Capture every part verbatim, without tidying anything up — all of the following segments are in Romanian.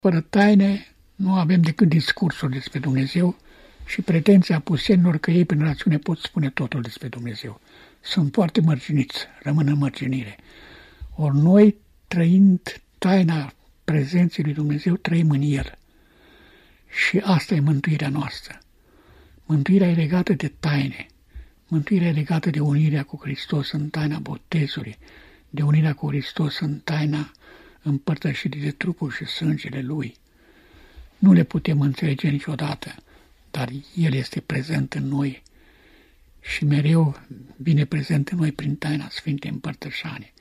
Fără taine nu avem decât discursuri despre Dumnezeu și pretenția pusenilor că ei prin rațiune pot spune totul despre Dumnezeu. Sunt foarte mărginiți, rămân în mărginire. Ori noi, trăind taina prezenței lui Dumnezeu, trăim în El. Și asta e mântuirea noastră. Mântuirea e legată de taine. Mântuirea e legată de unirea cu Hristos în taina botezului, de unirea cu Hristos în taina împărtășirii de trupul și sângele Lui. Nu le putem înțelege niciodată, dar El este prezent în noi și mereu vine prezent în noi prin taina Sfintei Împărtășane.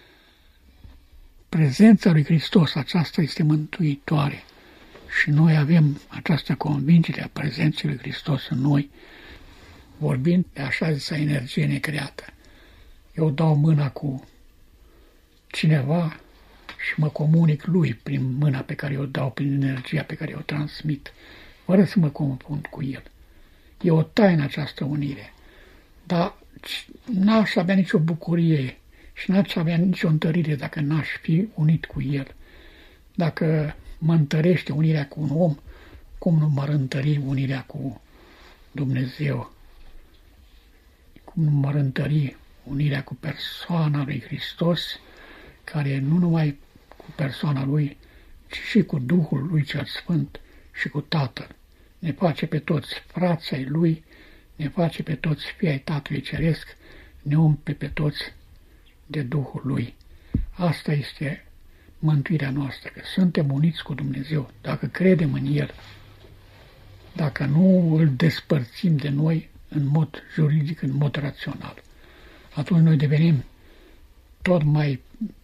Prezența lui Hristos, aceasta este mântuitoare și noi avem această convingere a prezenței lui Hristos în noi, vorbind de așa zisă energie necreată. Eu dau mâna cu cineva și mă comunic lui prin mâna pe care o dau, prin energia pe care o transmit, fără să mă confund cu el. E o taină această unire, dar n-aș avea nicio bucurie și n-aș avea nicio întărire dacă n-aș fi unit cu el. Dacă mă întărește unirea cu un om, cum nu m-ar întări unirea cu Dumnezeu? Cum nu m-ar întări unirea cu persoana lui Hristos, care nu numai cu persoana Lui, ci și cu Duhul Lui cel Sfânt și cu Tatăl. Ne face pe toți frații ai Lui, ne face pe toți fii ai Tatălui Ceresc, ne umple pe toți de Duhul Lui. Asta este mântuirea noastră, că suntem uniți cu Dumnezeu, dacă credem în El, dacă nu îl despărțim de noi în mod juridic, în mod rațional. Atunci noi devenim tot mai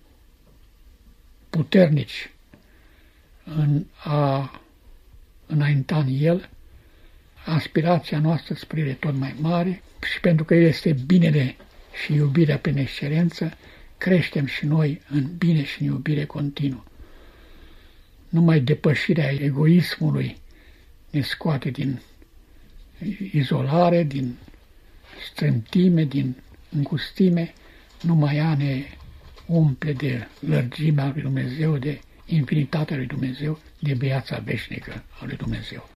puternici în a înainta în El, aspirația noastră spre El tot mai mare și pentru că El este binele și iubirea prin excelență, creștem și noi în bine și în iubire continuă. Numai depășirea egoismului ne scoate din izolare, din strâmtime, din îngustime, numai ea ne umple de lărgimea lui Dumnezeu, de infinitatea lui Dumnezeu, de viața veșnică a lui Dumnezeu.